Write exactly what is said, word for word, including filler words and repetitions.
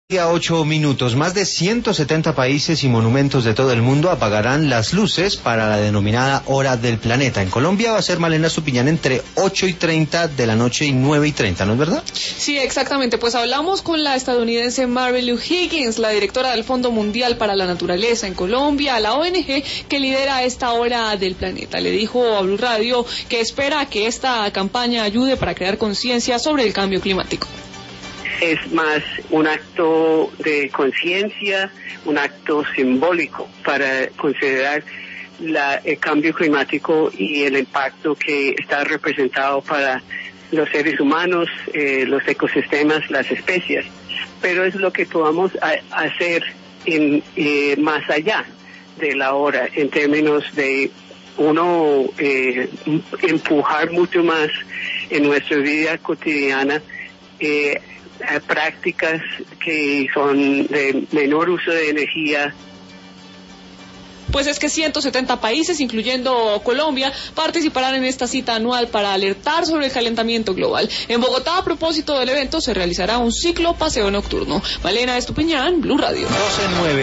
A ocho minutos, más de ciento setenta países y monumentos de todo el mundo apagarán las luces para la denominada Hora del Planeta. En Colombia va a ser, Malena Estupiñán, entre ocho y treinta de la noche y nueve y treinta, ¿no es verdad? Sí, exactamente. Pues hablamos con la estadounidense Mary Lou Higgins, la directora del Fondo Mundial para la Naturaleza en Colombia, la O N G que lidera esta Hora del Planeta. Le dijo a Blue Radio que espera que esta campaña ayude para crear conciencia sobre el cambio climático. Es más un acto de conciencia, un acto simbólico para considerar la, el cambio climático y el impacto que está representado para los seres humanos, eh, los ecosistemas, las especies. Pero es lo que podamos a, hacer en, eh, más allá de la hora, en términos de uno eh, empujar mucho más en nuestra vida cotidiana eh, prácticas que son de menor uso de energía. Pues es que ciento setenta países, incluyendo Colombia, participarán en esta cita anual para alertar sobre el calentamiento global. En Bogotá, a propósito del evento, se realizará un ciclo paseo nocturno. Malena Estupiñán, Blue Radio. doce nueve